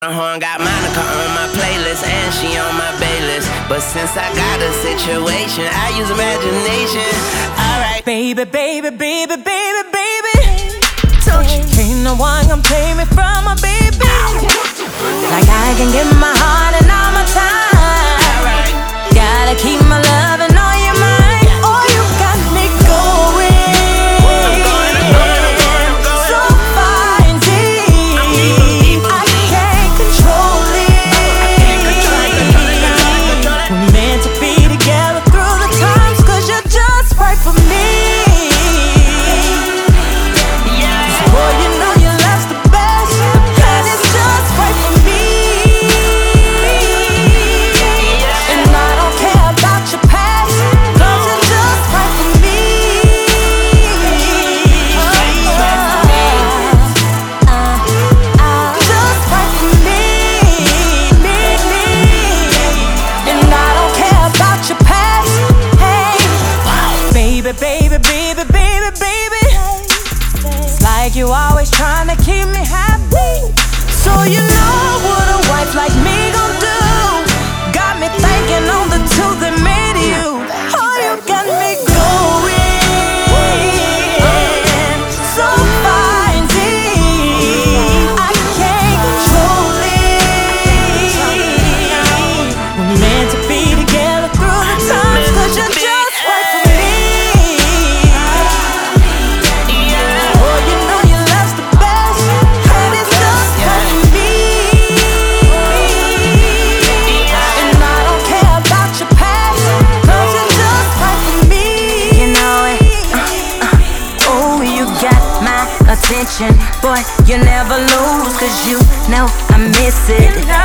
Horn got Monica on my playlist and she on my baylist. But since I got a situation, I use imagination. Alright, baby, baby, baby, baby, baby. Don't you ain't no one gonna take me from my baby. Like I can give my heart and all my time. alright. Gotta keep my love and all your mind. Oh, you got me going. So far and deep. I can't control it. We're meant to be together through the times, 'cause you're just right for me. Boy, you know your love's the best, and it's just right for me. And I don't care about your past, 'cause you're just right for me. Just right for me. And I don't care about your past. Hey, baby, baby, baby, baby, baby. It's like you always trying to keep me happy. So you know what a wife like me gon' do. Got me thinking on the two that made you. Oh, you got me going so far and deep. I can't control it. We're meant to be together through the times, 'cause you're just right for me. Oh, you know your love's the best, and it's just right for me. And I don't care about your past, 'cause you're just right for me. You know it. Oh, you got my attention. Boy, you never lose, 'cause you know I miss it.